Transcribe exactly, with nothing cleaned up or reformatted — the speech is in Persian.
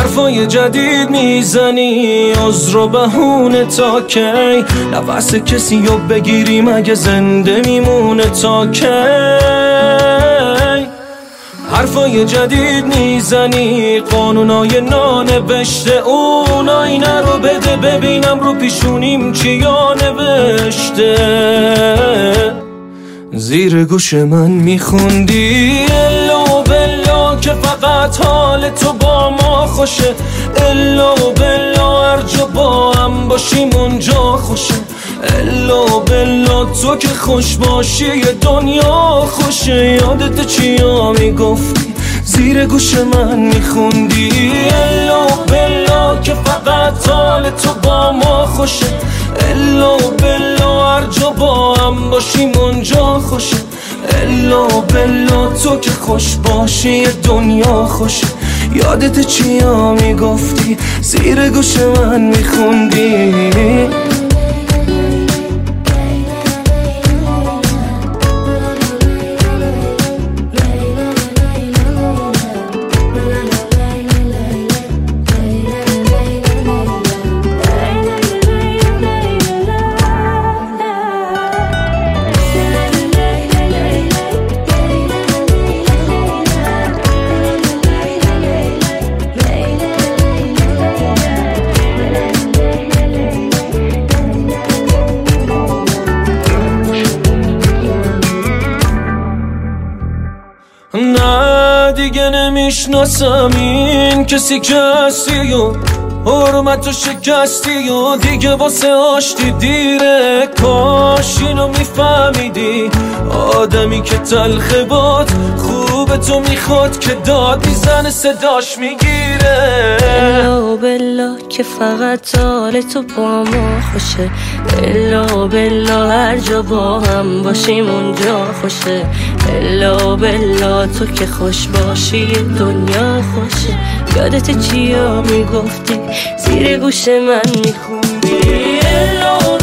حرفای جدید میزنی عذر و بهونه تا کی؟ نفس کسی رو بگیری مگه زنده میمونه تا کی؟ حرفای جدید میزنی قانونای نانوشته اون آینه رو بده ببینم رو پیشونیم چیا نوشته. زیر گوش من میخوندی الا و بلا که فقط حال تو با ما خوشه، الا و بلا هر جا با هم باشیم اونجا خوشه، الا و بلا تو که خوش باشی دنیا خوشه. یادت چیا میگفتی زیر گوش من میخوندی الا و بلا که فقط حال تو با ما خوشه، الا و بلا هر جا با هم باشیم اونجا خوشه، الا و بلا تو که خوش باشی دنیا خوشه. یادت چیا میگفتی زیر گوش من میخوندی؟ نه دیگه نمیشناسم این کسی که هستی و حرمتو شکستی و دیگه واسه آشتی دیره. کاش اینو میفهمیدی آدمی که تلخه باد خوب تو میخواد که داد میزنه صداش میگیره. الا بلا که فقط حال تو با ما خوشه، الا بلا هر جا با هم باشیم اونجا خوشه، الا بلا تو که خوش باشی دنیا خوشه. یادت چیا میگفتی زیر گوش من میخوندی الا